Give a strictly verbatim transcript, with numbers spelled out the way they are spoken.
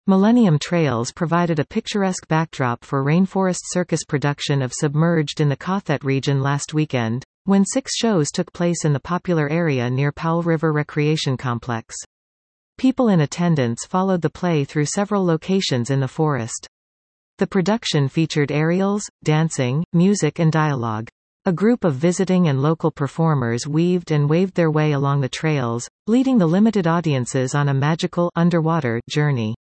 Millennium Trails provided a picturesque backdrop for Rainforest Circus production of Submerged in the Cothet region last weekend, when six shows took place in the popular area near Powell River Recreation Complex. People in attendance followed the play through several locations in the forest. The production featured aerials, dancing, music and dialogue. A group of visiting and local performers weaved and waved their way along the trails, leading the limited audiences on a magical underwater journey.